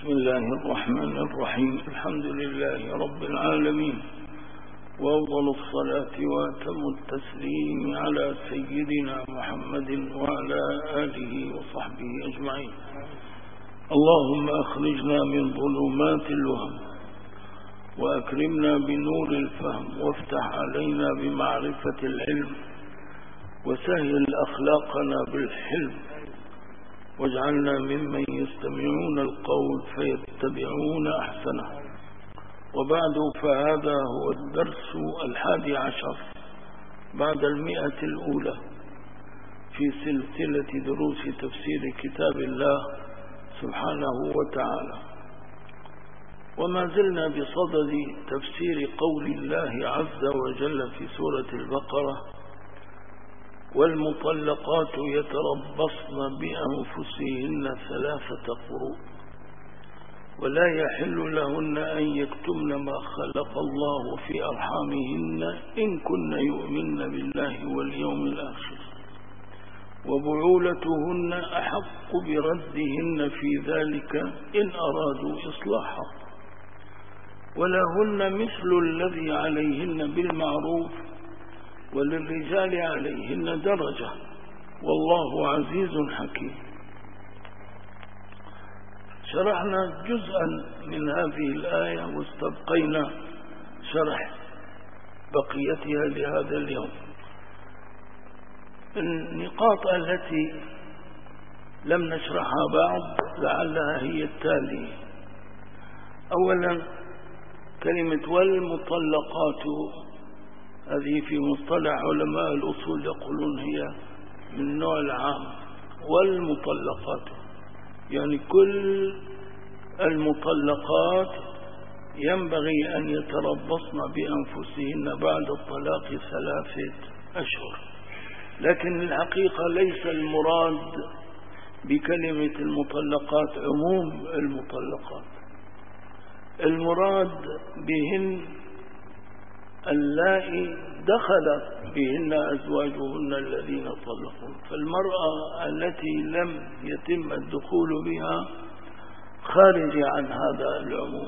بسم الله الرحمن الرحيم. الحمد لله رب العالمين، وأفضل الصلاة وأتم التسليم على سيدنا محمد وعلى آله وصحبه أجمعين. اللهم أخرجنا من ظلمات الوهم وأكرمنا بنور الفهم، وافتح علينا بمعرفة العلم، وسهل أخلاقنا بالحلم، واجعلنا ممن يستمعون القول فيتبعون أحسنه. وبعد، فهذا هو الدرس 11 بعد 100 الأولى في سلسلة دروس تفسير كتاب الله سبحانه وتعالى، وما زلنا بصدد تفسير قول الله عز وجل في سورة البقرة: والمطلقات يتربصن بأنفسهن 3 قروء ولا يحل لهن أن يكتمن ما خلق الله في أرحامهن إن كن يؤمن بالله واليوم الآخر، وبعولتهن أحق بردهن في ذلك إن أرادوا إصلاحا، ولهن مثل الذي عليهن بالمعروف، وللرجال عليهن درجة، والله عزيز حكيم. شرحنا جزءا من هذه الآية واستبقينا شرح بقيتها لهذا اليوم. النقاط التي لم نشرحها بعد لعلها هي التالية: أولا، كلمة والمطلقات هذه في مصطلح علماء الأصول يقولون هي من النوع العام، والمطلقات يعني كل المطلقات ينبغي أن يتربصن بأنفسهن بعد الطلاق 3 أشهر. لكن الحقيقة ليس المراد بكلمة المطلقات عموم المطلقات، المراد بهن اللائي دخل بهن أزواجهن الذين طلقوا. فالمرأة التي لم يتم الدخول بها خارج عن هذا العموم،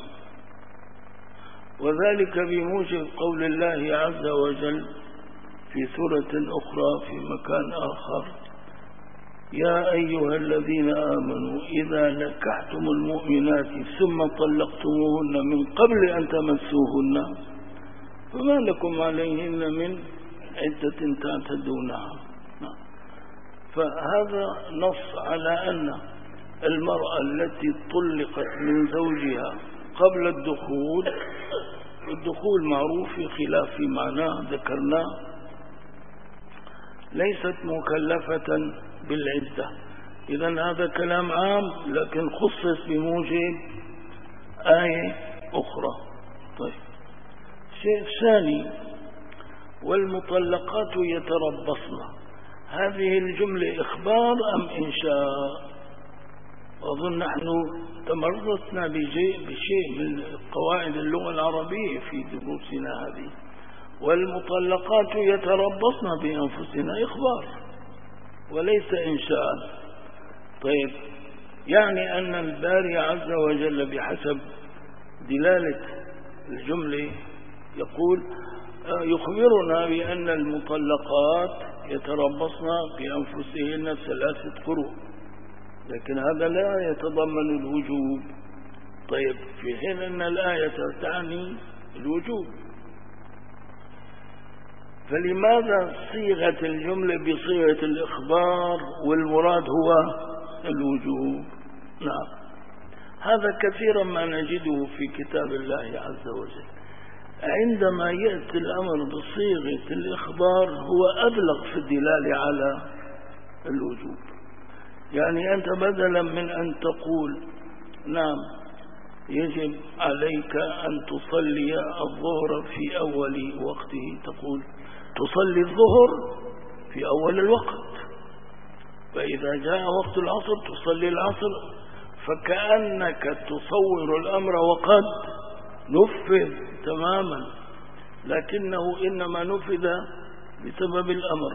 وذلك بموجب قول الله عز وجل في سورة أخرى في مكان آخر: يا أيها الذين آمنوا إذا نكحتم المؤمنات ثم طلقتموهن من قبل أن تمسوهن فما لكم عليهن من عدة تعتدونها. فهذا نص على أن المرأة التي طلقت من زوجها قبل الدخول معروف في خلاف معناه ذكرناه، ليست مكلفة بالعدة. إذن هذا كلام عام لكن خصص بموجب آية أخرى. طيب، شيء ثاني: والمطلقات يتربصن، هذه الجملة إخبار أم إنشاء؟ أظن نحن تمرسنا بشيء من قواعد اللغة العربية في دروسنا هذه. والمطلقات يتربصن بأنفسهن إخبار وليس إنشاء. طيب، يعني أن الباري عز وجل بحسب دلالة الجملة يقول يخبرنا بأن المطلقات يتربصن بأنفسهن 3 قروء، لكن هذا لا يتضمن الوجوب. طيب، في حين أن الآية تعني الوجوب، فلماذا صيغت الجملة بصيغة الإخبار والمراد هو الوجوب؟ نعم، هذا كثيرا ما نجده في كتاب الله عز وجل. عندما يأتي الأمر بصيغة الإخبار هو أبلغ في الدلالة على الوجوب. يعني أنت بدلا من أن تقول نعم يجب عليك أن تصلي الظهر في أول وقته، تقول تصلي الظهر في أول الوقت، فإذا جاء وقت العصر تصلي العصر، فكأنك تصور الأمر وقد نفذ تماما، لكنه إنما نفذ بسبب الأمر.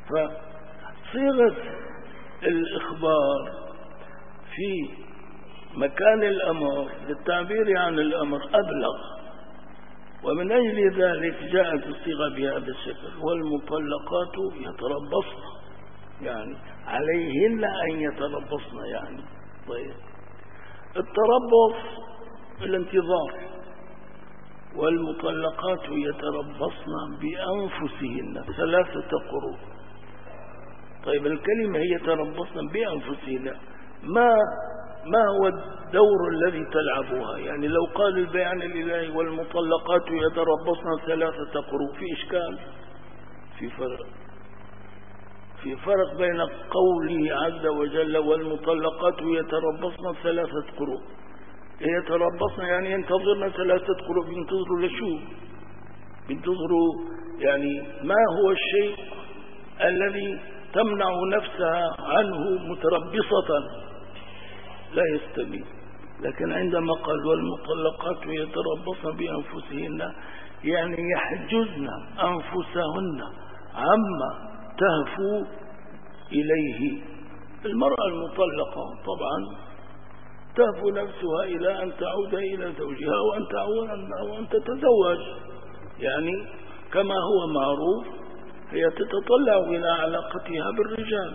فصيغة الإخبار في مكان الأمر للتعبير عن الأمر أبلغ، ومن أجل ذلك جاءت الصيغة بهذا الشكل: والمطلقات يتربصن، يعني عليهن أن يتربصن يعني. طيب، التربص الانتظار، والمطلقات يتربصن بأنفسهن 3 قروء. طيب، الكلمة هي يتربصن بأنفسهن، ما هو الدور الذي تلعبها؟ يعني لو قال البيان الإلهي والمطلقات يتربصن 3 قروء، في إشكال، في فرق بين قوله عز وجل والمطلقات يتربصن 3 قروء. يتربصن يعني ينتظرن 3 قروء. بينتظروا لشو؟ بينتظروا يعني ما هو الشيء الذي تمنع نفسها عنه متربصة؟ لا يستبين. لكن عندما قال والمطلقات يتربصن بأنفسهن، يعني يحجزن أنفسهن عما تهفو إليه. المرأة المطلقة طبعا تهفو نفسها إلى أن تعود إلى زوجها وأن تتزوج، يعني كما هو معروف هي تتطلع إلى علاقتها بالرجال.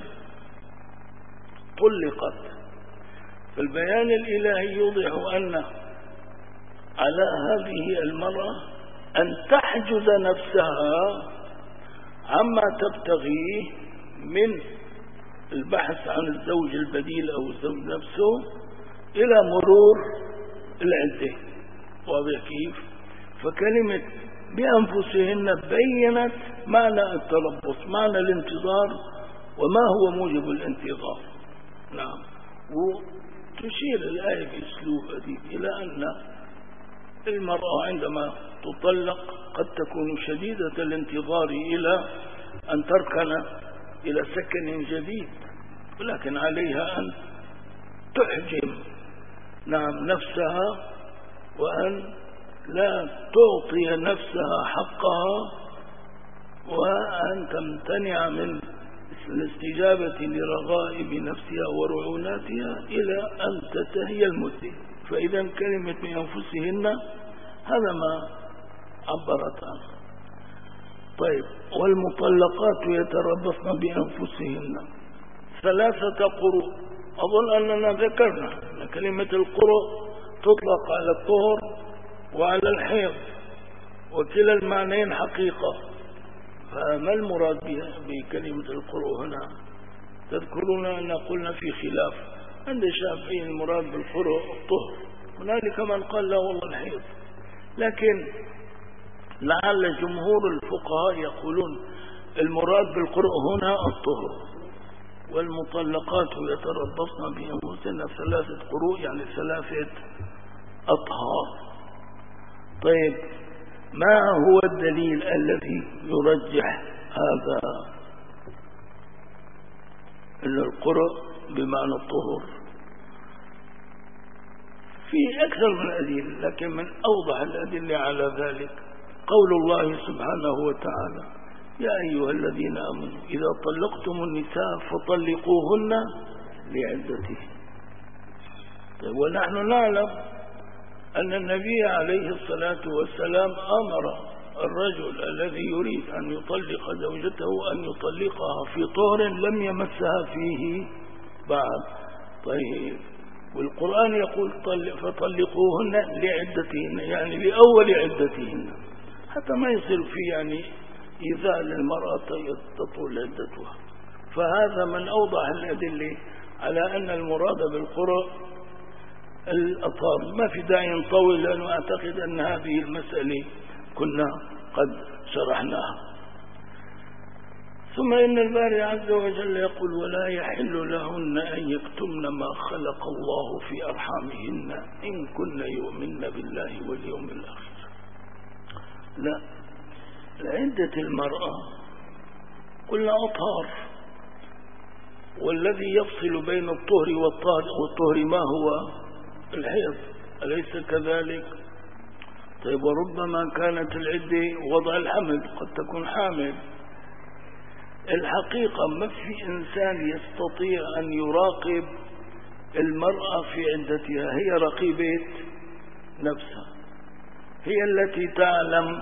طلقت. فالبيان الإلهي يوضح أن على هذه المرأة أن تحجز نفسها عما تبتغيه من البحث عن الزوج البديل أو الزوج نفسه إلى مرور العدة. واضح كيف؟ فكلمة بأنفسهن بينت معنى التربص، معنى الانتظار، وما هو موجب الانتظار. نعم. وتشير الآية بأسلوب أديب إلى أن المرأة عندما تطلق قد تكون شديدة الانتظار إلى أن تركن إلى سكن جديد، ولكن عليها أن تحجم نفسها، وأن لا تعطي نفسها حقها، وأن تمتنع من الاستجابة لرغائب نفسها ورعوناتها إلى أن تنتهي المدة. فإذا كلمة بأنفسهن هذا ما عبرت عنه. طيب، والمطلقات يتربصن بأنفسهن 3 قروء. أظن أننا ذكرنا أن كلمة القروء تطلق على الطهر وعلى الحيض، وكلا المعنيين حقيقة. فما المراد بكلمة القروء هنا؟ تذكرون أن قلنا في خلاف عند الشافعي المراد بالقروء الطهر، هنالك من قال لا والله الحيض، لكن لعل جمهور الفقهاء يقولون المراد بالقروء هنا الطهر. والمطلقات يتربصن بأنفسهن 3 قروء، يعني 3 أطهار. طيب، ما هو الدليل الذي يرجح هذا أن القروء بمعنى الطهر؟ في أكثر من أدلة، لكن من أوضح الأدلة على ذلك قول الله سبحانه وتعالى: يا أيها الذين آمنوا إذا طلقتم النساء فطلقوهن لعدتهن. طيب، ونحن نعلم أن النبي عليه الصلاة والسلام أمر الرجل الذي يريد أن يطلق زوجته أن يطلقها في طهر لم يمسها فيه بعد. طيب، والقرآن يقول فطلقوهن لعدتهن، يعني لأول عدتهن، حتى ما يصير في يعني إذا للمرأة تطول عدتها. فهذا من أوضح الأدلة على أن المراد بالقروء الأطهار. ما في داعي نطول، لأنه أعتقد أن هذه المسألة كنا قد شرحناها. ثم إن الباري عز وجل يقول: ولا يحل لهن أن يكتمن ما خلق الله في أرحامهن إن كن يؤمن بالله واليوم الآخر. لا، عدة المرأة قلنا أطهار، والذي يفصل بين الطهر والطهر ما هو؟ الحيض، أليس كذلك؟ طيب، وربما كانت العدة وضع الحمل، قد تكون حامل. الحقيقة ما في إنسان يستطيع أن يراقب المرأة في عدتها هي رقيبة نفسها، هي التي تعلم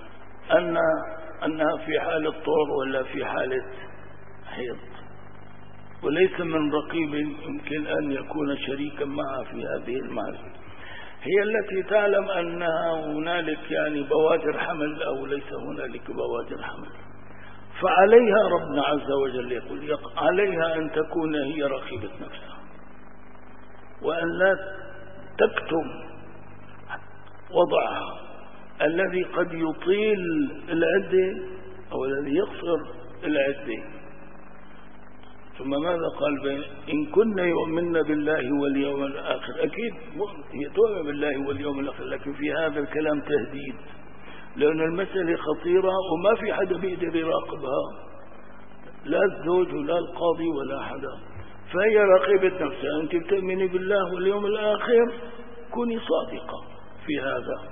أنها في حالة طهر ولا في حالة حيض، وليس من رقيب يمكن أن يكون شريكا معها في هذه المعرفة. هي التي تعلم أنها هنالك بوادر حمل أو ليس هنالك بوادر حمل، فعليها ربنا عز وجل يقول عليها أن تكون هي رقيبة نفسها، وأن لا تكتم وضعها الذي قد يطيل العدة أو الذي يقصر العدة. ثم ماذا قال؟ إن كنا يؤمن بالله واليوم الآخر. أكيد هي تؤمن بالله واليوم الآخر، لكن في هذا الكلام تهديد، لأن المسألة خطيرة وما في حدا بيقدر يراقبها، لا الزوج ولا القاضي ولا حدا. فهي رقيبة نفسها. أنت بتؤمني بالله واليوم الآخر، كوني صادقة في هذا.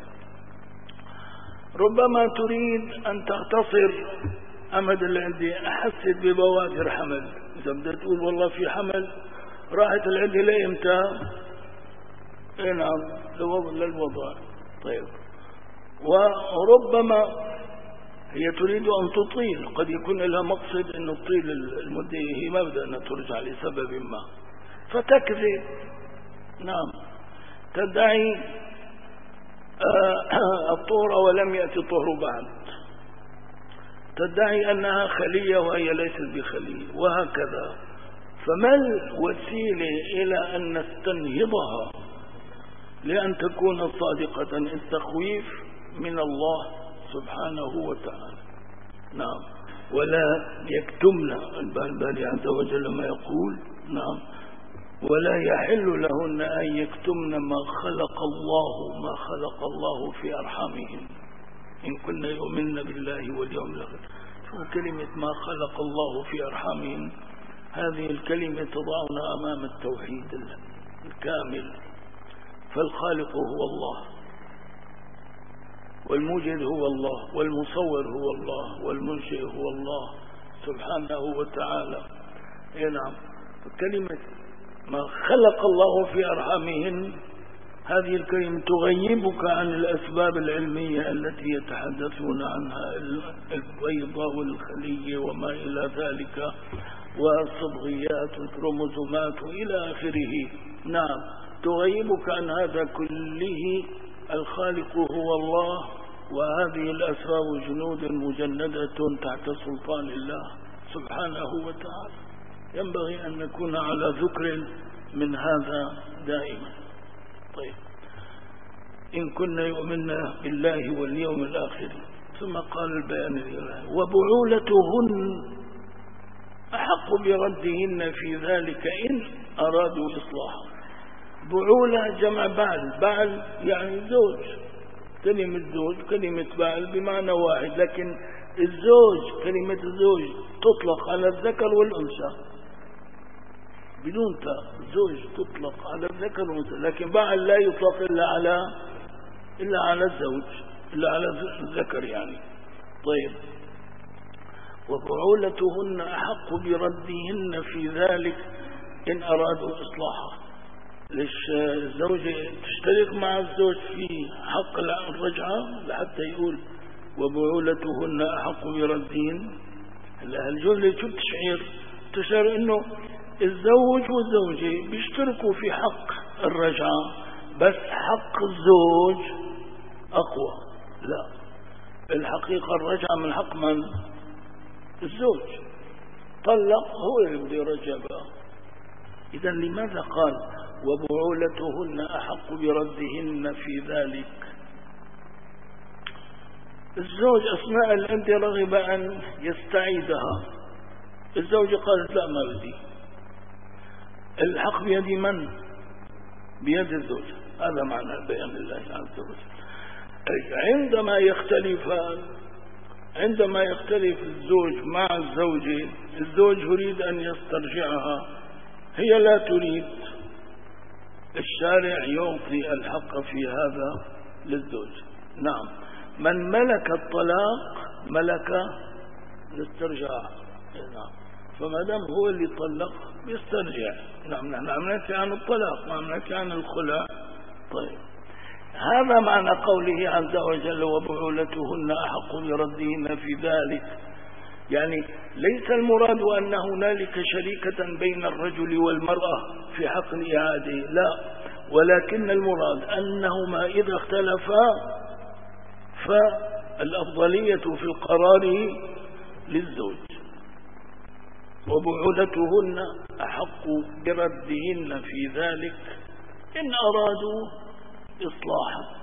ربما تريد أن تختصر أمد اللي عندي، أحست ببوادر حمل. إذا بدأت تقول والله في حمل، راحت العدة لإمتى؟ نعم، للوضع. طيب، وربما هي تريد أن تطيل، قد يكون لها مقصد أن تطيل المدة، هي ما بدأ أن ترجع لسبب ما، فتكذب. نعم، تدعي الطهر ولم يأتي الطهر بعد، تدعي أنها خلية وهي ليست بخلية، وهكذا. فما الوسيلة إلى أن نستنهضها لأن تكون صادقة؟ التخويف من الله سبحانه وتعالى. نعم، ولا يكتمن، الباري عز وجل ما يقول، نعم، ولا يحل لهن أن يكتمن ما خلق الله في أرحامهن إن كن يؤمن بالله واليوم الآخر. كلمة ما خلق الله في أرحامهن، هذه الكلمة تضعنا أمام التوحيد الكامل. فالخالق هو الله، والموجد هو الله، والمصور هو الله، والمنشئ هو الله سبحانه وتعالى. نعم، كلمة ما خلق الله في أرحامهن، هذه الكلمة تغيبك عن الأسباب العلمية التي يتحدثون عنها، البيضة والخلية وما إلى ذلك، والصبغيات والكروموزومات وإلى آخره. نعم، تغيبك عن هذا كله. الخالق هو الله، وهذه الأسباب جنود مجندة تحت سلطان الله سبحانه وتعالى. ينبغي أن نكون على ذكر من هذا دائما. طيب، إن كنا يؤمن بالله واليوم الآخر. ثم قال البيان الإلهي: وبعولتهن أحق بردهن في ذلك إن أرادوا إصلاحا. بعولة جمع بعل يعني زوج. كلمة زوج كلمة بعل بمعنى واحد، لكن الزوج، كلمة الزوج تطلق على الذكر والأنثى بدون تاء. زوج تطلق على الذكر والأنثى، لكن بعل لا يطلق إلا على الزوج، إلا على الذكر يعني. طيب، وبعولتهن أحق بردهن في ذلك إن أرادوا إصلاحا. ليش الزوجة تشترك مع الزوج في حق الرجعة لحتى يقول وبعولتهن أحق بردهن؟ الجملة شو بتشعر؟ تشعر إنه الزوج والزوجة بيشتركوا في حق الرجعة، بس حق الزوج أقوى. لا، الحقيقة الرجعة من حق من؟ الزوج. طلق هو اللي بده يرجع بقى. إذا لماذا قال وبعولتهن أحق بردهن في ذلك؟ الزوج أثناء العدة رغب أن يستعيدها، الزوجة قالت لا ما بدي. الحق بيد من؟ بيد الزوج. هذا معنى بيان الله عز وجل. عندما يختلف الزوج مع الزوجة، الزوج يريد أن يسترجعها، هي لا تريد، الشارع يعطي الحق في هذا للزوج. نعم، من ملك الطلاق ملك الاسترجاع. نعم، فما دام هو اللي طلق يسترجع. نعم نحن عم نحكي عن الطلاق، ما عم نحكي عن الخلع. طيب هذا معنى قوله عز وجل وبعولتهن أحق بردهن في ذلك. يعني ليس المراد أن هنالك شريكة بين الرجل والمرأة في حق الإعادة، لا، ولكن المراد أنهما إذا اختلفا فالأفضلية في القرار للزوج. وبعولتهن أحق بردهن في ذلك إن أرادوا إصلاحا،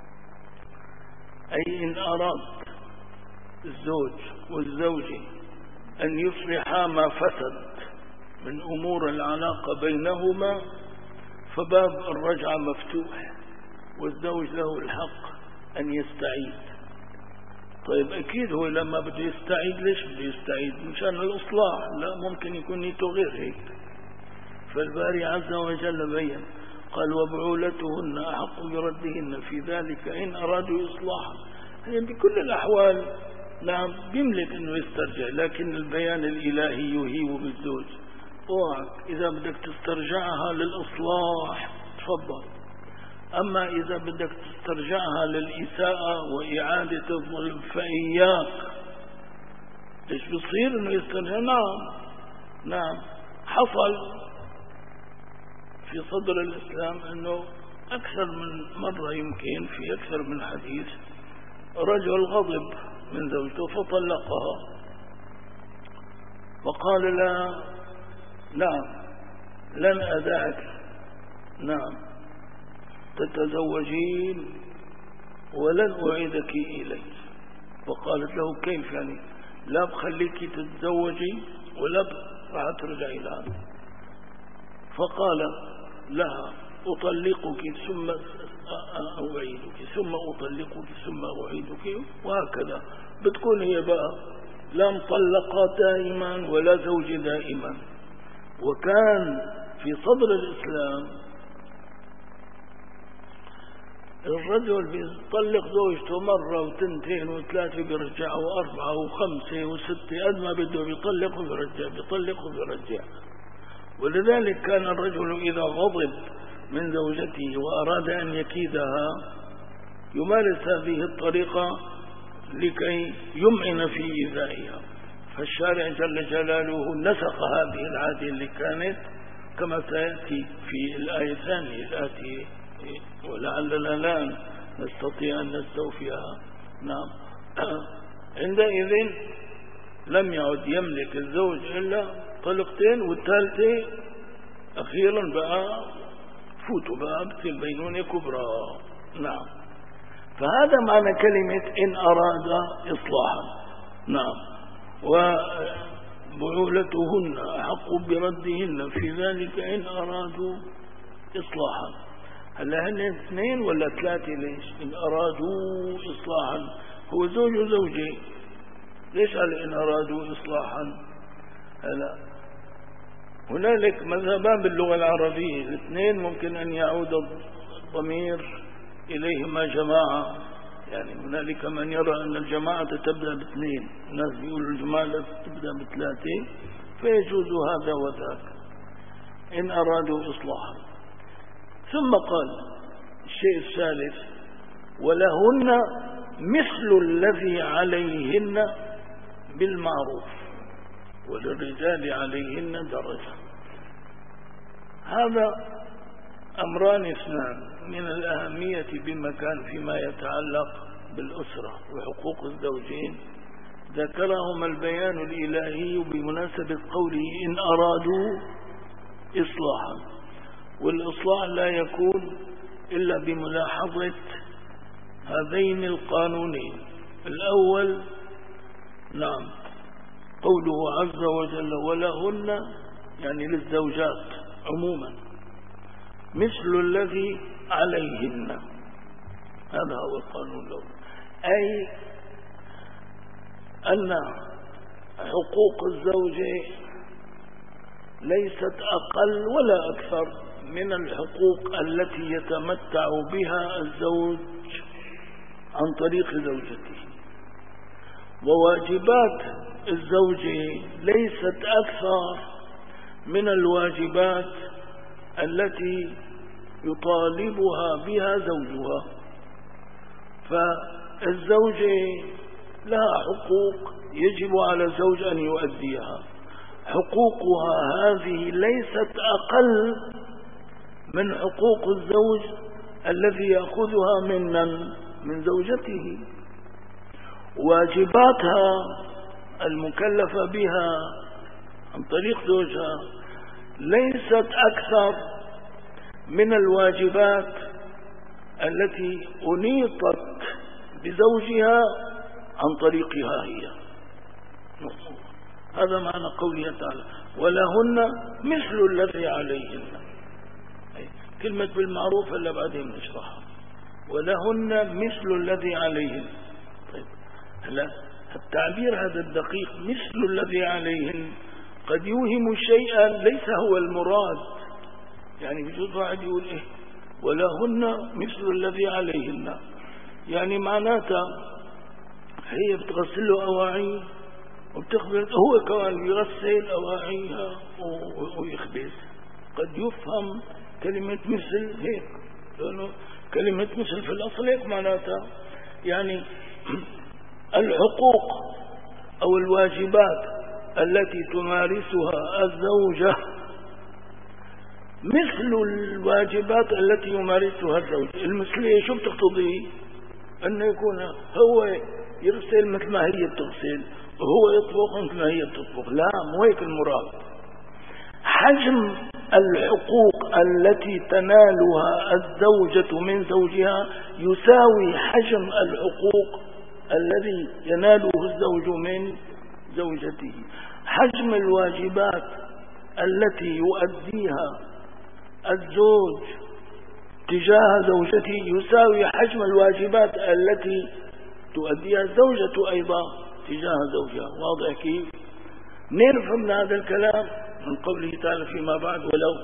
أي إن أراد الزوج والزوجة أن يصلحا ما فسد من أمور العلاقة بينهما فباب الرجعة مفتوح، والزوج له الحق أن يستعيد. طيب أكيد هو لما بده يستعيد، ليش بده يستعيد؟ مشان الإصلاح؟ لا، ممكن يكون نيته غير هيك. فالباري عز وجل بين قال وبعولتهن أحق بردهن في ذلك إن أرادوا إصلاحا. يعني بكل الأحوال نعم بيملك أنه يسترجع، لكن البيان الإلهي يهيب بالزوج. اوعك إذا بدك تسترجعها للإصلاح تفضل، أما إذا بدك تسترجعها للإساءة وإعادة الظلم فإياك. ليش بصير أنه يسترجع؟ نعم حصل في صدر الإسلام أنه أكثر من مرة، يمكن في أكثر من حديث، رجل غضب من زوجته فطلقها وقال لا نعم لن أدعك نعم تتزوجين ولن أعيدك إلي. فقالت له كيف يعني؟ لا بخليك تتزوجي ولا راح ترجعي لها. فقال لها أطلقك ثم أعيدك ثم أطلقك ثم أعيدك، وهكذا بتكون هي بقى لا مطلقة دائما ولا زوج دائما. وكان في صدر الإسلام الرجل بيطلق زوجته مرة وثنتين وثلاثة بيرجع وأربعة وخمسة وستة، قد ما بده بيطلق وبيرجع بيطلق وبيرجع. ولذلك كان الرجل إذا غضب من زوجته وأراد أن يكيدها يمارس هذه الطريقة لكي يمعن في إيذائها. فالشارع جل جلاله نسخ هذه العادة اللي كانت كما سيأتي في الآية الثانية الآتية ولعلنا لا نستطيع أن نستوفيها. نعم عندئذ لم يعد يملك الزوج إلا طلقتين، والثالثة أخيرا بقى فوتوا بقى بتصير بينونة كبرى. نعم فهذا معنى كلمة إن أراد إصلاحا. نعم وبعولتهن أحق بردهن في ذلك إن أرادوا إصلاحا. هلا هن اثنين ولا ثلاثة؟ ليش إن أرادوا إصلاحا؟ هو زوج وزوجة، ليش قال إن أرادوا إصلاحا؟ هلا هنالك مذهبان باللغة العربية، الاثنين ممكن أن يعود الضمير إليهما جماعة. يعني هنالك من يرى أن الجماعة تبدأ باثنين، الناس بيقولوا الجماعة تبدأ بثلاثة، فيجوز هذا وذاك إن أرادوا إصلاحا. ثم قال الشيء الثالث ولهن مثل الذي عليهن بالمعروف وللرجال عليهن درجة. هذا أمران اثنان من الأهمية بمكان فيما يتعلق بالأسرة وحقوق الزوجين، ذكرهما البيان الإلهي بمناسبة قوله إن أرادوا إصلاحا. والإصلاح لا يكون إلا بملاحظة هذين القانونين. الأول نعم قوله عز وجل ولهن يعني للزوجات عموما مثل الذي عليهن، هذا هو القانون الأول، أي أن حقوق الزوجة ليست أقل ولا أكثر من الحقوق التي يتمتع بها الزوج عن طريق زوجته، وواجبات الزوجة ليست أكثر من الواجبات التي يطالبها بها زوجها. فالزوجة لها حقوق يجب على الزوج أن يؤديها. حقوقها هذه ليست أقل من حقوق الزوج الذي يأخذها من زوجته. واجباتها المكلفة بها عن طريق زوجها ليست أكثر من الواجبات التي أنيطت بزوجها عن طريقها هي. هذا معنى قوله تعالى ولهن مثل الذي عليهن. كلمة بالمعروف اللي بعدين نشرحها. ولهن مثل الذي عليهن. طيب هلا التعبير هذا الدقيق مثل الذي عليهن قد يوهم شيئا ليس هو المراد. يعني بجوز واحد يقول إيه ولهن مثل الذي عليهن، يعني معناتها هي بتغسل له أواعيه وبتخبر هو كمان يغسل أواعيها ويخبز. قد يفهم كلمة مثل هيك، لأنه كلمة مثل في الأصل هيك معناتها يعني الحقوق أو الواجبات التي تمارسها الزوجة مثل الواجبات التي يمارسها الزوج. المثلية شو بتقتضي؟ أنه يكون هو يغسل مثل ما هي بتغسل وهو يطبخ مثل ما هي بتطبخ. لا، مو هيك المراد. حجم الحقوق التي تنالها الزوجة من زوجها يساوي حجم الحقوق الذي يناله الزوج من زوجته. حجم الواجبات التي يؤديها الزوج تجاه زوجته يساوي حجم الواجبات التي تؤديها الزوجة أيضا تجاه زوجها. واضح كيف؟ نفهم من هذا الكلام من قوله تعالى فيما بعد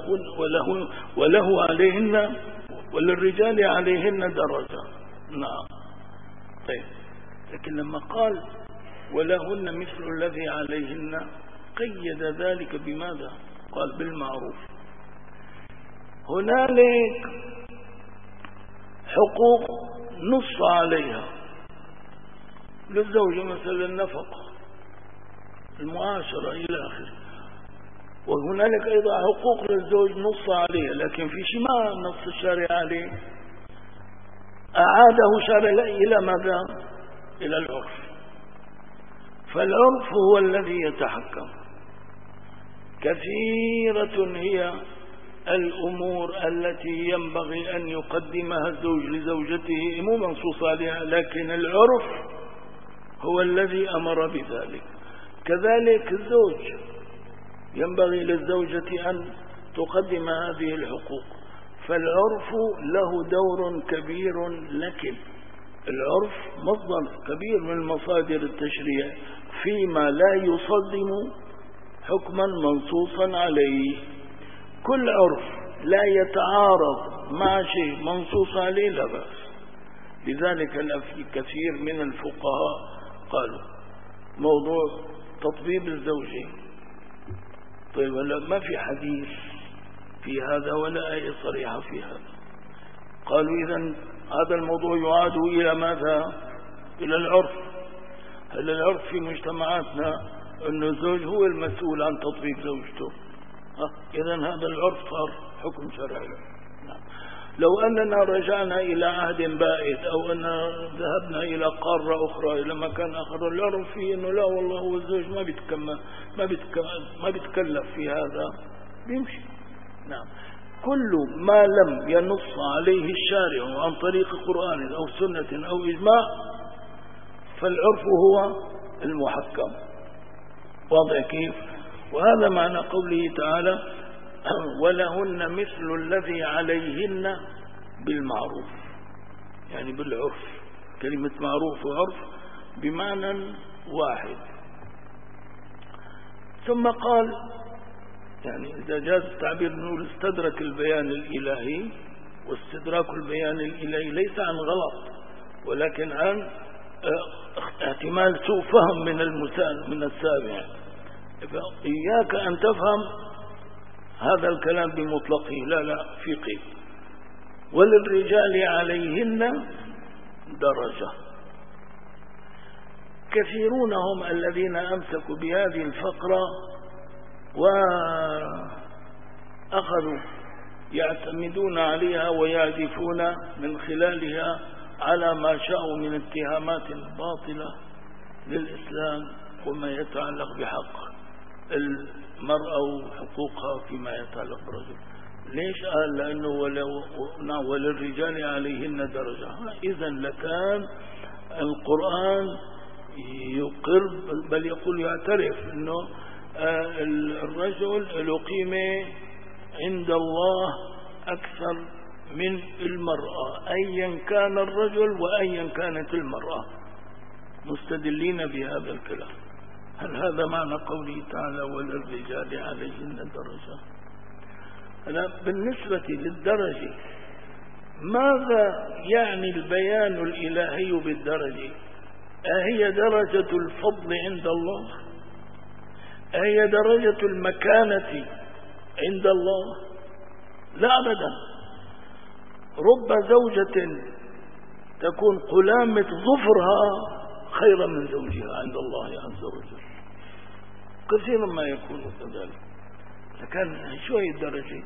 وله عليهن وللرجال عليهن درجة. نعم. طيب لكن لما قال ولهن مثل الذي عليهن قيد ذلك بماذا؟ قال بالمعروف. هنالك حقوق نص عليها للزوجة، مثل النفقة، المعاشرة إلى آخره. وهنالك أيضا حقوق للزوج نص عليها، لكن في شيء ما نص الشارع عليه، أعاده شارع إلى ماذا؟ إلى العرف. فالعرف هو الذي يتحكم. كثيرة هي الأمور التي ينبغي أن يقدمها الزوج لزوجته مو منصوص عليها، لكن العرف هو الذي أمر بذلك. كذلك الزوج ينبغي للزوجة أن تقدم هذه الحقوق. فالعرف له دور كبير، لكن العرف مصدر كبير من مصادر التشريع فيما لا يصدم حكما منصوصا عليه. كل عرف لا يتعارض مع شيء منصوص عليه لا بأس. لذلك كثير من الفقهاء قالوا موضوع تطبيب الزوجين. طيب ما في حديث في هذا ولا آية صريحة في هذا. قالوا إذن هذا الموضوع يعاد إلى ماذا؟ إلى العرف. هل العرف في مجتمعاتنا أن الزوج هو المسؤول عن تطبيق زوجته؟ إذن هذا العرف صار حكم شرعي. لو أننا رجعنا إلى عهد بائد أو أننا ذهبنا إلى قارة أخرى إلى مكان آخر، العرف فيه أنه لا والله هو الزوج ما بيتكلف في هذا، بيمشي. نعم. كل ما لم ينص عليه الشارع عن طريق قرآن أو سنة أو إجماع فالعرف هو المحكم. واضح كيف؟ وهذا معنى قوله تعالى ولهن مثل الذي عليهن بالمعروف، يعني بالعرف. كلمة معروف وعرف بمعنى واحد. ثم قال يعني إذا جاز التعبير نقول استدرك البيان الإلهي، واستدراك البيان الإلهي ليس عن غلط ولكن عن احتمال سوء فهم من السامع. إياك أن تفهم هذا الكلام بمطلقه، لا في قيد. وللرجال عليهن درجة. كثيرون هم الذين أمسكوا بهذه الفقرة وأخذوا يعتمدون عليها ويعزفون من خلالها على ما شاءوا من اتهامات باطلة للإسلام وما يتعلق بحق المرأة وحقوقها فيما يتعلق بالرجل. ليش قال؟ لأنه وللرجال عليهن درجة. إذا لكان القرآن يقر بل يقول يعترف أنه الرجل له قيمة عند الله أكثر من المرأة، أيا كان الرجل وأيا كانت المرأة، مستدلين بهذا الكلام. هل هذا معنى قوله تعالى وللرجال عليهن درجة؟ بالنسبة للدرجة، ماذا يعني البيان الإلهي بالدرجة؟ أهي درجة الفضل عند الله؟ أهي درجة المكانة عند الله؟ لا أبدا. رب زوجة تكون قلامة ظفرها خيرا من زوجها عند الله عز وجل، كثيرا ما يكون كذلك. لكن شوية درجة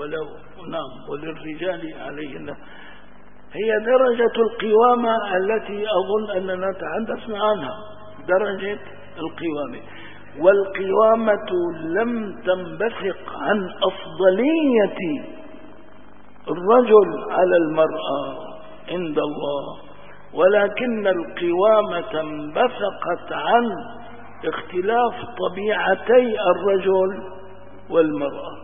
وللرجال عليهن هي درجة القوامة التي أظن أننا تحدثنا عنها، درجة القوامة. والقوامة لم تنبثق عن أفضلية الرجل على المرأة عند الله، ولكن القوامة انبثقت عن اختلاف طبيعتي الرجل والمرأة.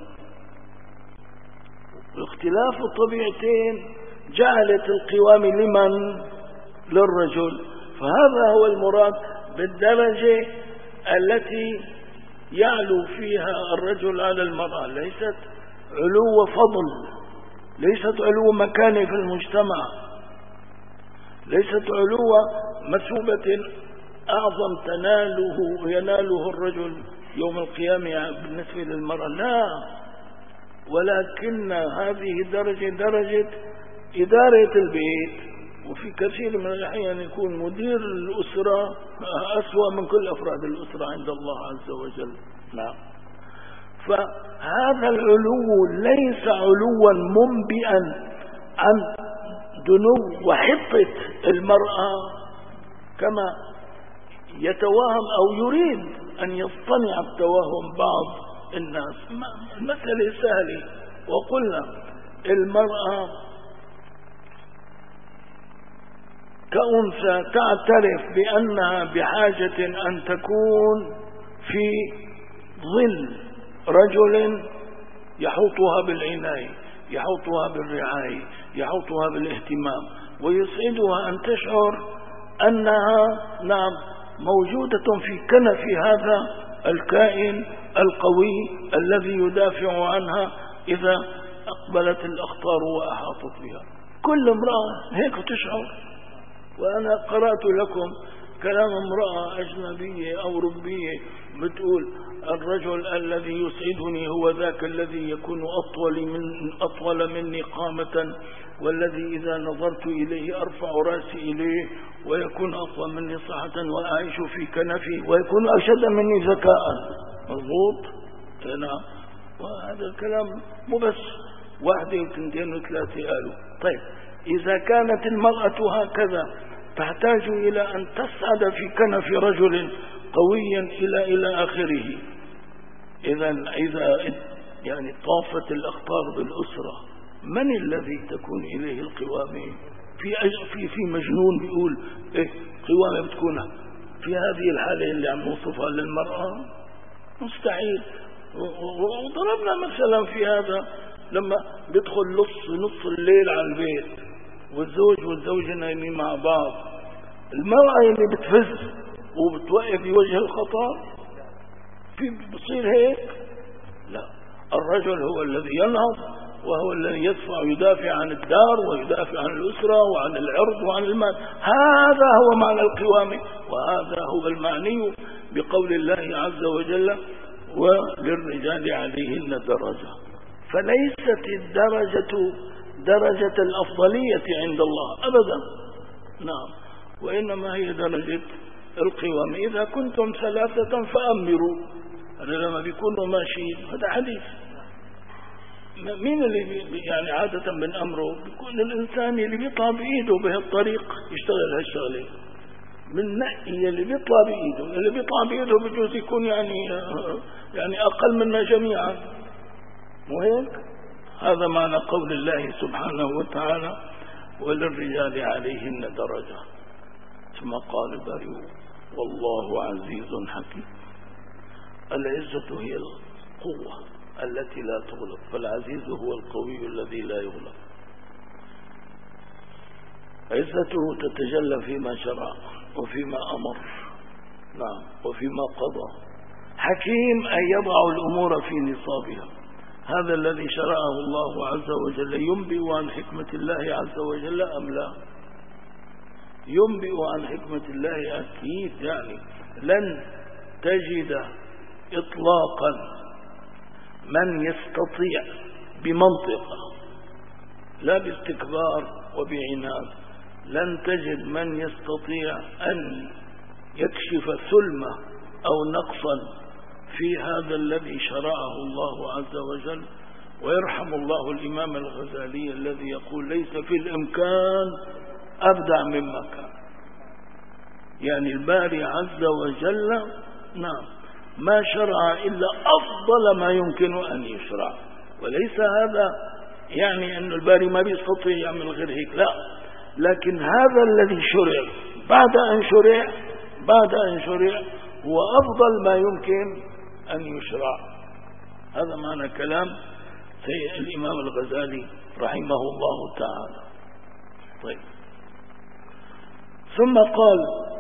اختلاف الطبيعتين جعلت القوام لمن؟ للرجل. فهذا هو المراد بالدرجة التي يعلو فيها الرجل على المرأة، ليست علو فضل، ليست علو مكانة في المجتمع، ليست علو مثوبة أعظم يناله الرجل يوم القيامة بالنسبة للمرأة، لا، ولكن هذه درجة إدارة البيت. وفي كثير من الأحيان يكون مدير الأسرة أسوأ من كل أفراد الأسرة عند الله عز وجل. نعم. فهذا العلو ليس علوا منبئا عن دنو وحطة المرأة كما يتوهم أو يريد أن يصطنع التوهم بعض الناس. المسألة سهلة، وقلنا المرأة كأنثى تعترف بأنها بحاجة أن تكون في ظل رجل يحوطها بالعناية، يحوطها بالرعاية، يحوطها بالاهتمام، ويسعدها أن تشعر أنها نعم موجودة في كنف هذا الكائن القوي الذي يدافع عنها إذا أقبلت الأخطار وأحاطت بها. كل امرأة هيك تشعر. وأنا قرأت لكم كلام امرأة أجنبية أو ربية بتقول الرجل الذي يسعدني هو ذاك الذي يكون أطول مني قامة، والذي إذا نظرت إليه أرفع رأسي إليه، ويكون أقوى مني صحة وأعيش في كنفي، ويكون أشد مني ذكاء. مضبوط؟ نعم. وهذا الكلام مو بس واحدة وثنتين وثلاثة قالوا. طيب، إذا كانت المرأة هكذا تحتاج إلى أن تسعد في كنف رجل قويا إلى آخره، إذا يعني طافت الأخطار بالأسرة، من الذي تكون إليه القوامة؟ في مجنون بيقول إيه قوامة بتكون في هذه الحالة اللي عم نوصفها للمرأة؟ مستحيل. وضربنا مثلا في هذا لما بيدخل نص الليل على البيت والزوج والزوجة نايمين مع بعض، المرأة اللي بتفز وبتوقف بوجه الخطر بتصير هيك؟ لا، الرجل هو الذي ينهض، وهو الذي يدافع عن الدار ويدافع عن الأسرة وعن العرض وعن المال. هذا هو معنى القوامة، وهذا هو المعني بقول الله عز وجل وللرجال عليهن درجة. فليست الدرجة درجة الأفضلية عند الله أبدا، نعم، وإنما هي درجة القوام. إذا كنتم 3 فأمروا، هذا لما بيكونوا ماشيين، هذا حديث. مين اللي يعني عادة من أمره؟ بيكون الإنسان اللي بيطلع بإيده بهالطريق يشتغل هالشغلة، من ناحية اللي بيطلع بإيده. اللي بيطلع بإيده بجوز يكون يعني أقل منا جميعا، وهيك هذا معنى قول الله سبحانه وتعالى وللرجال عليهن درجة. ثم قال الباري والله عزيز حكيم. العزة هي القوة التي لا تغلب، فالعزيز هو القوي الذي لا يغلب. عزته تتجلى فيما شرع وفيما أمر، نعم، وفيما قضى. حكيم أن يضع الأمور في نصابها. هذا الذي شرعه الله عز وجل ينبئ عن حكمة الله عز وجل أم لا؟ ينبئ عن حكمة الله أكيد. يعني لن تجد إطلاقا من يستطيع بمنطقة، لا باستكبار وبعناد، لن تجد من يستطيع أن يكشف ثلمة أو نقصا في هذا الذي شرعه الله عز وجل. ويرحم الله الإمام الغزالي الذي يقول ليس في الإمكان أبدع مما كان. يعني الباري عز وجل، نعم، ما شرع إلا أفضل ما يمكن أن يشرع. وليس هذا يعني أن الباري ما بيستطيع يعمل غير هيك، لا، لكن هذا الذي شرع بعد أن شرع هو أفضل ما يمكن أن يشرع. هذا معنى كلام الإمام الغزالي رحمه الله تعالى. طيب، ثم قال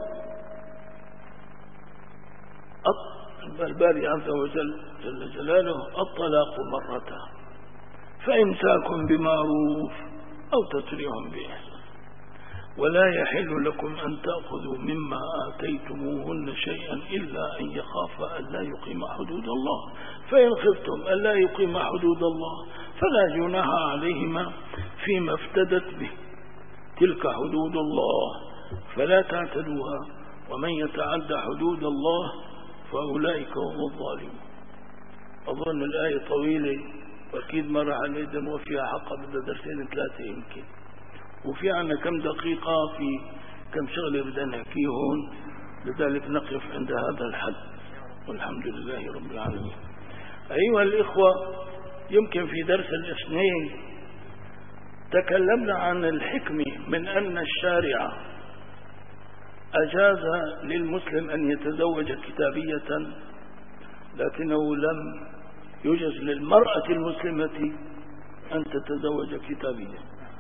الباري عز وجل جل جلاله الطلاق مرتان، فإمساك بمعروف أو تسريح بإحسان، ولا يحل لكم أن تأخذوا مما آتيتموهن شيئا إلا أن يخاف أن لا يقيم حدود الله، فإن خفتم أن لا يقيم حدود الله فلا جناح عليهما فيما افتدت به، تلك حدود الله فلا تعتدوها، ومن يتعد حدود الله فأولئك هم الظالمون. أظن الآية طويلة وأكيد مرة علينا وفيها حق بدها 2-3 يمكن، وفي عنا كم دقيقة في كم شغلة بدنا نحكيه هون، لذلك نقف عند هذا الحد، والحمد لله رب العالمين. أيها الإخوة، يمكن في درس الاثنين تكلمنا عن الحكمة من أن الشارع أجاز للمسلم أن يتزوج كتابية، لكنه لم يجز للمرأة المسلمة أن تتزوج كتابية.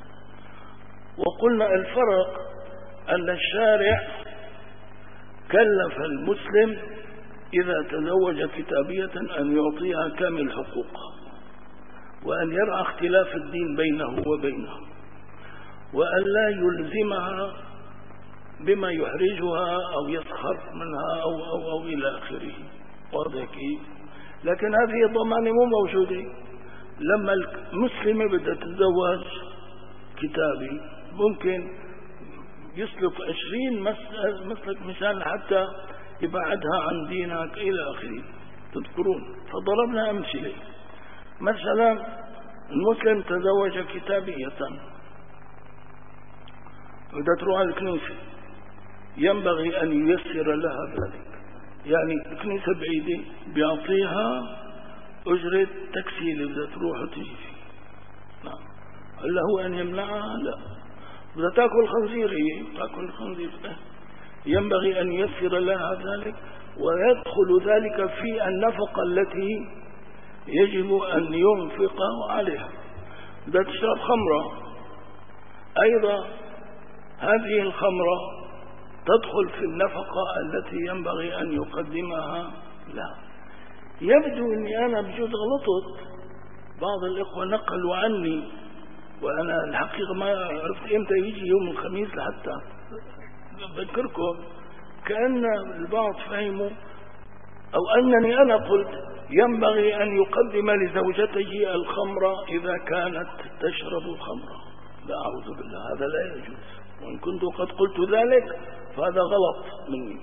وقلنا الفرق أن الشارع كلف المسلم إذا تزوج كتابية أن يعطيها كامل حقوقها، وأن يرعى اختلاف الدين بينه وبينها، وأن لا يلزمها بما يحرجها أو يسخر منها أو إلى آخره. واضح كيف؟ لكن هذه الضمانة مو موجودة. لما المسلمة بدها تتزوج كتابي ممكن يسلك 20 مسلك مشان حتى يبعدها عن دينك إلى آخره. تذكرون؟ فضربنا أمثلة. مثلا المسلم تزوج كتابية بدها تروح على الكنيسة، ينبغي أن ييسر لها ذلك. يعني الكنيسة بعيدة، بيعطيها أجرة تاكسي اللي بدها تروح وتجي فيه. نعم. هل هو أن يمنعها؟ لا. بدها تأكل خنزير، هي تأكل خنزير، ينبغي أن ييسر لها ذلك، ويدخل ذلك في النفقة التي يجب أن ينفق عليها. بدها تشرب خمرة، أيضا هذه الخمرة تدخل في النفقة التي ينبغي أن يقدمها لها. يبدو أني أنا بجوز غلطت، بعض الإخوة نقلوا عني، وأنا الحقيقة ما عرفت إمتى يجي يوم الخميس لحتى بذكركم، كأن البعض فهموا أو أنني أنا قلت ينبغي أن يقدم لزوجته الخمر إذا كانت تشرب الخمر. لا، أعوذ بالله، هذا لا يجوز، وإن كنت قد قلت ذلك فهذا غلط مني.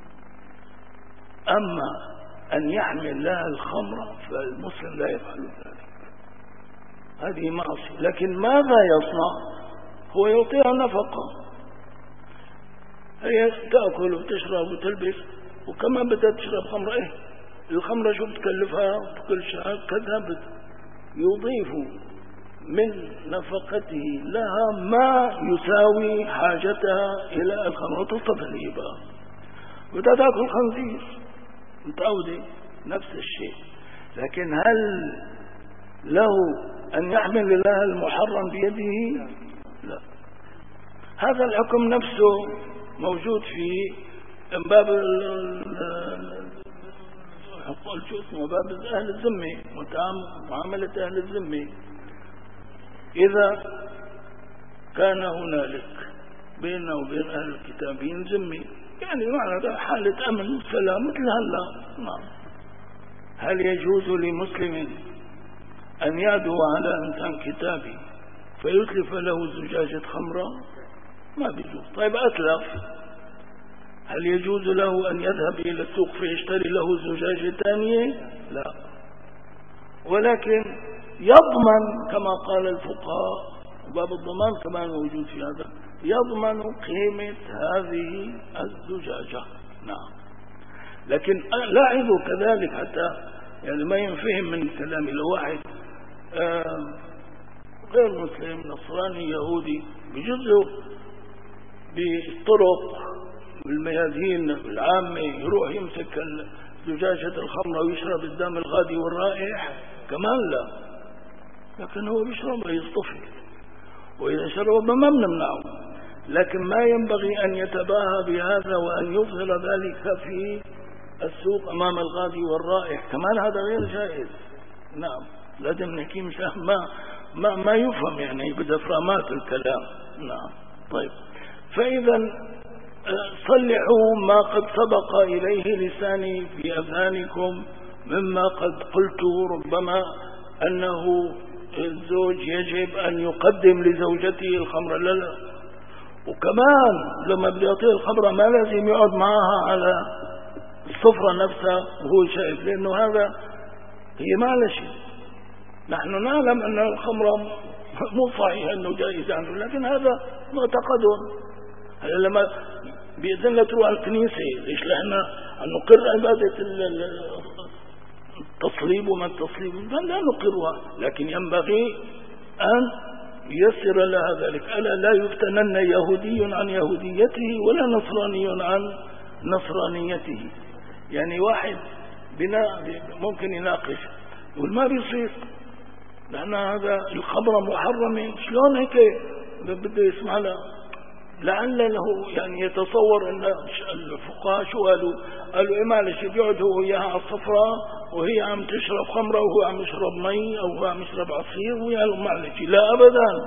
أما أن يحمل لها الخمر فالمسلم لا يفعل ذلك، هذه معصية. لكن ماذا يصنع؟ هو يعطيها نفقة، هي تأكل وتشرب وتلبس، وكما بدأت تشرب خمر، الخمرة شو بتكلفها كل شهر كذا، يضيف من نفقته لها ما يساوي حاجتها إلى الخمر. تصطفل بقى بدها تأكل خنزير متعودة نفس الشيء، لكن هل له أن يحمل لها المحرم بيده؟ لا. هذا الحكم نفسه موجود في باب باب أهل الذمة، معاملة أهل الذمة. إذا كان هنالك بيننا وبين أهل الكتابين ذمة، يعني معنى حالة أمن وسلام مثل هلا، نعم، هل يجوز لمسلم أن يعدو على إنسان كتابي فيتلف له زجاجة خمرة؟ ما بيجوز. طيب أتلف، هل يجوز له أن يذهب إلى السوق فيشتري له زجاجة ثانية؟ لا، ولكن يضمن كما قال الفقهاء، باب الضمان كمان موجود في هذا، يضمن قيمة هذه الزجاجة. نعم. لكن لاحظوا كذلك حتى يعني ما ينفهم من كلامي، لو واحد غير مسلم نصراني يهودي بجزء بالطرق والميادين العامة يروح يمسك زجاجة الخمر ويشرب الدم الغادي والرائح، كمان لا، لكن هو بيشرب يصطفي، وإذا شرب ما بنمنعه، لكن ما ينبغي أن يتباهى بهذا وأن يظهر ذلك في السوق أمام الغادي والرائح، كمان هذا غير جائز. نعم، لازم نحكي مشان ما يفهم، يعني بدأ فرامات الكلام. نعم. طيب، فإذا صلحوا ما قد سبق إليه لساني في أذهانكم مما قد قلته، ربما أنه الزوج يجب أن يقدم لزوجته الخمر، لا، وكمان لما بده يعطيه الخمر ما لازم يقعد معها على السفرة نفسها وهو شايف، لأنه هذا هي ما شيء. نحن نعلم أن الخمر مو صحيح أنه جائز عنه، لكن هذا معتقدهم. لما بإذن لا تروح الكنيسة، ليش نحن أن نقر عبادة التصليب وما التصليب؟ لا نقرها، لكن ينبغي أن يسر لها ذلك. ألا لا يفتنن يهودي عن يهوديته ولا نصراني عن نصرانيته. يعني واحد ممكن يناقش يقول ما بيصير، لأن هذا الخمر محرمة، شلون هيك بده يسمع لها؟ لعل له يعني يتصور أن الفقهاء شو قالوا إيه معلش بيقعد هو وياها على الصفرة وهي عم تشرب خمرة وهو عم يشرب مي أو هو عم يشرب عصير ويا معلش. لا أبدا،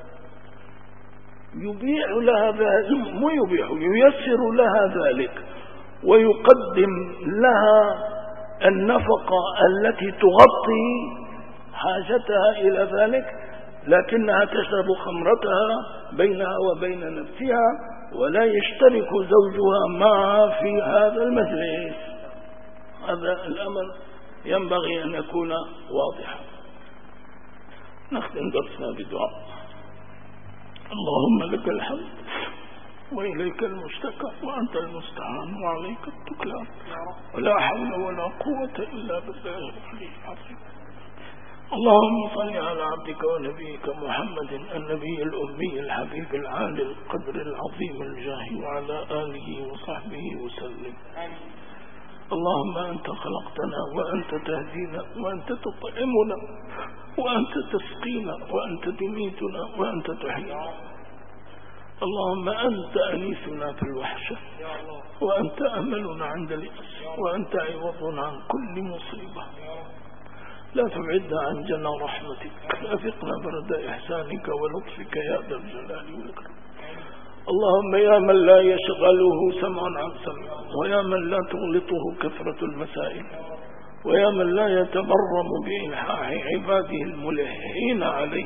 يبيح لها ذلك، مو يبيح، ييسر لها ذلك ويقدم لها النفقة التي تغطي حاجتها إلى ذلك، لكنها تشرب خمرتها بينها وبين نفسها، ولا يشترك زوجها معها في هذا المجلس. هذا الأمر ينبغي أن يكون واضحا. نختم درسنا بدعاء. اللهم لك الحمد وإليك المشتكى وأنت المستعان وعليك التكلان، ولا حول ولا قوة إلا بالله العلي العظيم. اللهم صل على عبدك ونبيك محمد النبي الأمي الحبيب العالي القدر العظيم الجاه وعلى آله وصحبه وسلم. اللهم أنت خلقتنا وأنت تهدينا وأنت تطعمنا وأنت تسقينا وأنت تميتنا وأنت تحيينا. اللهم أنت أنيسنا في الوحشة وأنت أملنا عند اليأس وأنت عوضنا عن كل مصيبة. لا تبعدنا عن جنة رحمتك، أفقنا برد إحسانك ولطفك يا ذا الجلال والإكرام. اللهم يا من لا يشغله سمع عن سمع ويا من لا تغلطه كثرة المسائل، ويا من لا يتبرم بإلحاح عباده الملحين عليه،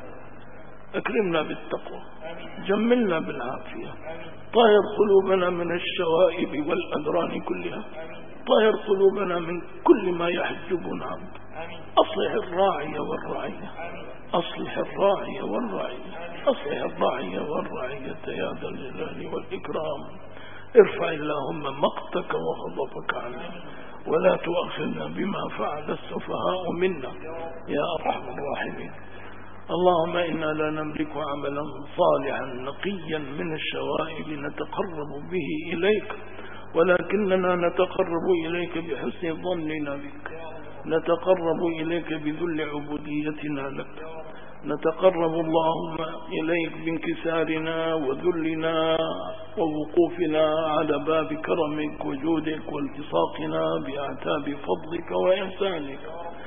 أكرمنا بالتقوى، جملنا بالعافية، طهر قلوبنا من الشوائب والأدران كلها، طهر قلوبنا من كل ما يحجبنا عنك، أصلح الراعي والرعية، أصلح الراعي والرعية، أصلح الراعي والرعية يا ذا الجلال والإكرام. ارفع اللهم مقتك وغضبك علينا، ولا تؤاخذنا بما فعل السفهاء منا يا أرحم الراحمين. اللهم إنا لا نملك عملا صالحا نقيا من الشوائب نتقرب به إليك، ولكننا نتقرب إليك بحسن ظننا بك، نتقرب إليك بذل عبوديتنا لك، نتقرب اللهم إليك بانكسارنا وذلنا ووقوفنا على باب كرمك وجودك والتصاقنا بأعتاب فضلك وإحسانك.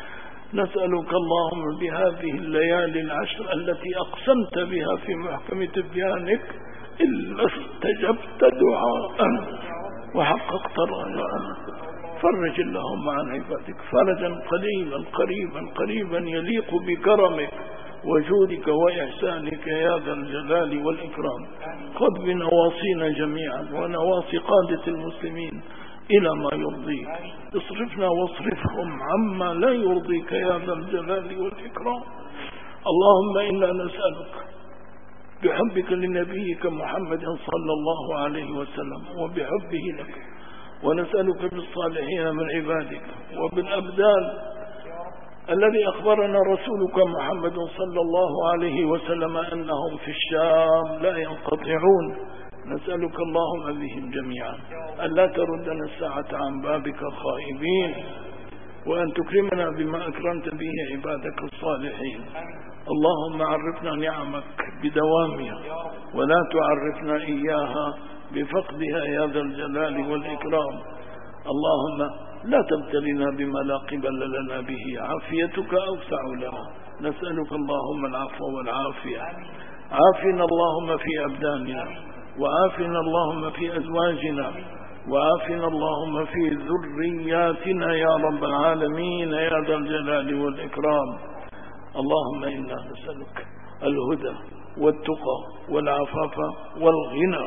نسألك اللهم بهذه الليالي العشر التي أقسمت بها في محكم تبيانك إلا استجبت دعاء وحققت رجاءنا، فرج اللهم عن عبادك فرجا قريبا يليق بكرمك وجودك وإحسانك يا ذا الجلال والإكرام. خذ بنواصينا جميعا ونواصي قادة المسلمين إلى ما يرضيك، اصرفنا واصرفهم عما لا يرضيك يا ذا الجلال والإكرام. اللهم إنا نسألك بحبك لنبيك محمد صلى الله عليه وسلم وبحبه لك، ونسألك بالصالحين من عبادك وبالأبدال الذي أخبرنا رسولك محمد صلى الله عليه وسلم أنهم في الشام لا ينقطعون. نسألك اللهم بهم جميعا أن لا تردنا الساعة عن بابك خائبين، وأن تكرمنا بما أكرمت به عبادك الصالحين. اللهم عرفنا نعمك بدوامها، ولا تعرفنا إياها بفقدها يا ذا الجلال والإكرام. اللهم لا تبتلنا بما لا قبل لنا به، عافيتك أوسع لنا. نسألك اللهم العفو والعافية. عافنا اللهم في أبداننا، وعافنا اللهم في أزواجنا، وعافنا اللهم في ذرياتنا يا رب العالمين يا ذا الجلال والإكرام. اللهم إنا نسألك الهدى والتقى والعفاف والغنى.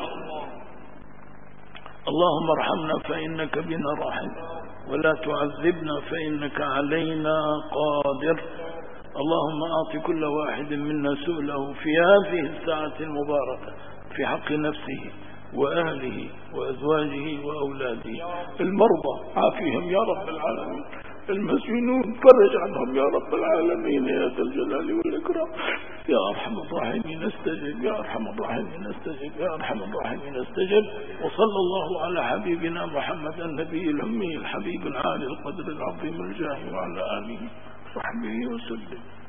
اللهم ارحمنا فإنك بنا راحم، ولا تعذبنا فإنك علينا قادر. اللهم أعط كل واحد منا سؤله في هذه الساعة المباركة في حق نفسه وأهله وأزواجه وأولاده. المرضى عافيهم يا رب العالمين، المسجونون فرج عنهم يا رب العالمين يا ذا الجلال والإكرام. يا أرحم الراحمين استجب، يا أرحم الراحمين استجب، يا أرحم الراحمين استجب. وصلى الله على حبيبنا محمد النبي الأمي الحبيب العالي القدر العظيم الجاه وعلى آله وصحبه وسلم.